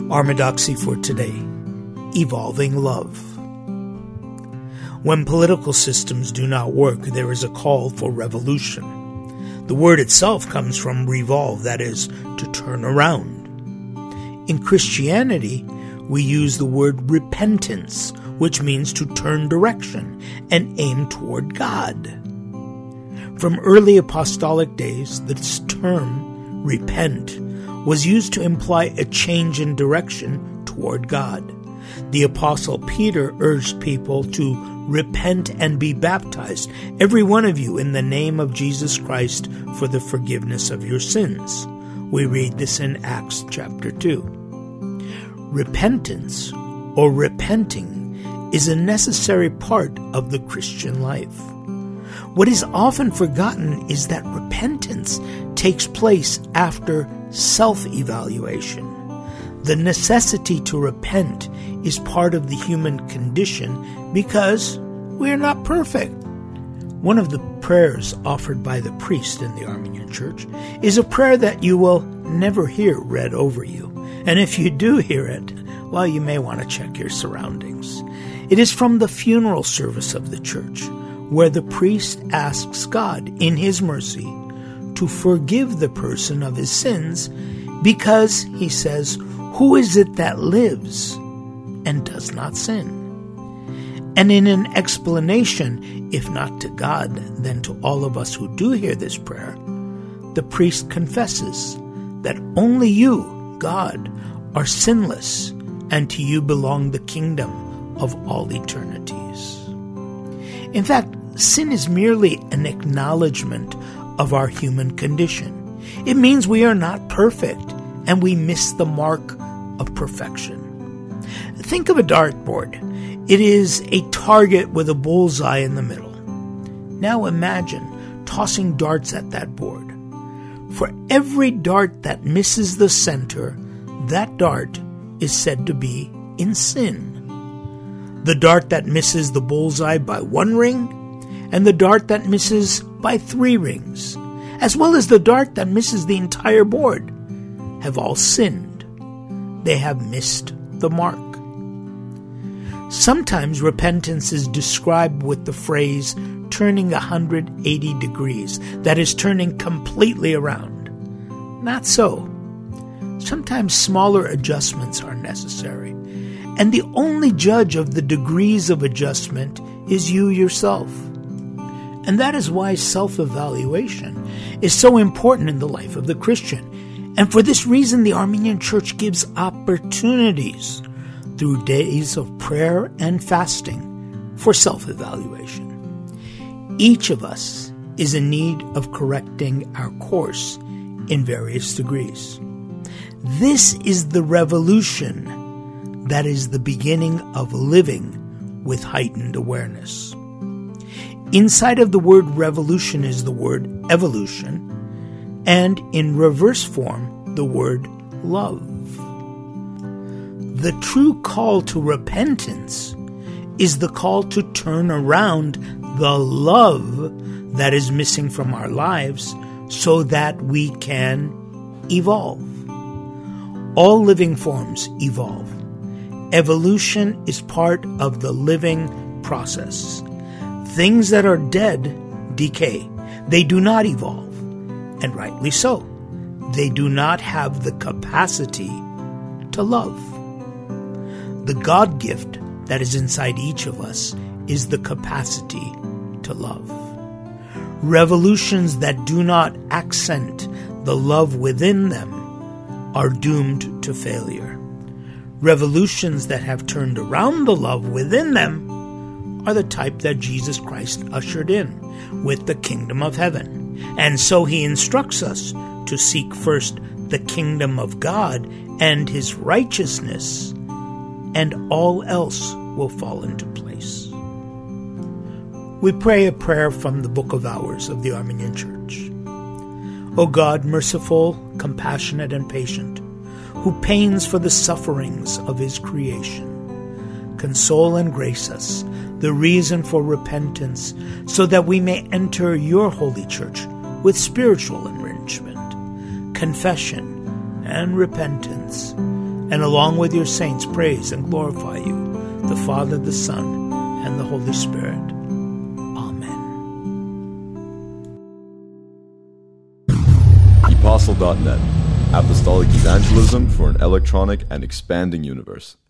Orthodoxy for today, evolving love. When political systems do not work, there is a call for revolution. The word itself comes from revolve, that is, to turn around. In Christianity, we use the word repentance, which means to turn direction and aim toward God. From early apostolic days, this term, repent, was used to imply a change in direction toward God. The Apostle Peter urged people to repent and be baptized, every one of you, in the name of Jesus Christ for the forgiveness of your sins. We read this in Acts chapter 2. Repentance, or repenting, is a necessary part of the Christian life. What is often forgotten is that repentance takes place after self-evaluation. The necessity to repent is part of the human condition because we are not perfect. One of the prayers offered by the priest in the Armenian Church is a prayer that you will never hear read over you. And if you do hear it, well, you may want to check your surroundings. It is from the funeral service of the church, where the priest asks God, in his mercy, to forgive the person of his sins because, he says, who is it that lives and does not sin? And in an explanation, if not to God, then to all of us who do hear this prayer, the priest confesses that only you, God, are sinless, and to you belong the kingdom of all eternities. In fact, sin is merely an acknowledgement of our human condition. It means we are not perfect, and we miss the mark of perfection. Think of a dartboard. It is a target with a bullseye in the middle. Now imagine tossing darts at that board. For every dart that misses the center, that dart is said to be in sin. The dart that misses the bullseye by one ring, and the dart that misses by 3 rings, as well as the dart that misses the entire board, have all sinned. They have missed the mark. Sometimes repentance is described with the phrase turning 180 degrees, that is, turning completely around. Not so. Sometimes smaller adjustments are necessary, and the only judge of the degrees of adjustment is you yourself. And that is why self-evaluation is so important in the life of the Christian. And for this reason, the Armenian Church gives opportunities through days of prayer and fasting for self-evaluation. Each of us is in need of correcting our course in various degrees. This is the revolution that is the beginning of living with heightened awareness. Inside of the word revolution is the word evolution, and in reverse form, the word love. The true call to repentance is the call to turn around the love that is missing from our lives so that we can evolve. All living forms evolve. Evolution is part of the living process. Things that are dead decay. They do not evolve, and rightly so. They do not have the capacity to love. The God gift that is inside each of us is the capacity to love. Revolutions that do not accent the love within them are doomed to failure. Revolutions that have turned around the love within them are the type that Jesus Christ ushered in with the kingdom of heaven. And so he instructs us to seek first the kingdom of God and his righteousness, and all else will fall into place. We pray a prayer from the Book of Hours of the Armenian Church. O God, merciful, compassionate, and patient, who pains for the sufferings of his creation, console and grace us the reason for repentance, so that we may enter your holy church with spiritual enrichment, confession, and repentance, and along with your saints praise and glorify you, the Father, the Son, and the Holy Spirit. Amen. Apostle.net, Apostolic Evangelism for an electronic and expanding universe.